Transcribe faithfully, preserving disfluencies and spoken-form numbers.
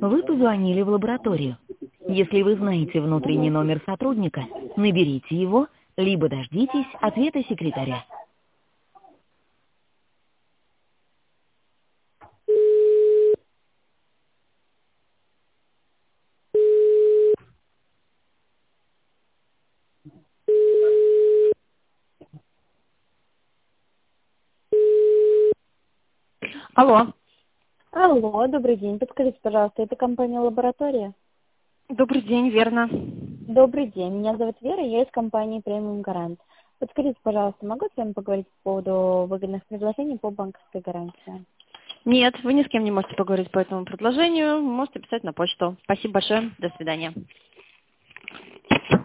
Вы позвонили в лабораторию. Если вы знаете внутренний номер сотрудника, наберите его, либо дождитесь ответа секретаря. Алло. Алло, добрый день. Подскажите, пожалуйста, это компания «Лаборатория»? Добрый день, верно. Добрый день. Меня зовут Вера, я из компании «Премиум Гарант». Подскажите, пожалуйста, могу с вами поговорить по поводу выгодных предложений по банковской гарантии? Нет, вы ни с кем не можете поговорить по этому предложению. Можете писать на почту. Спасибо большое. До свидания.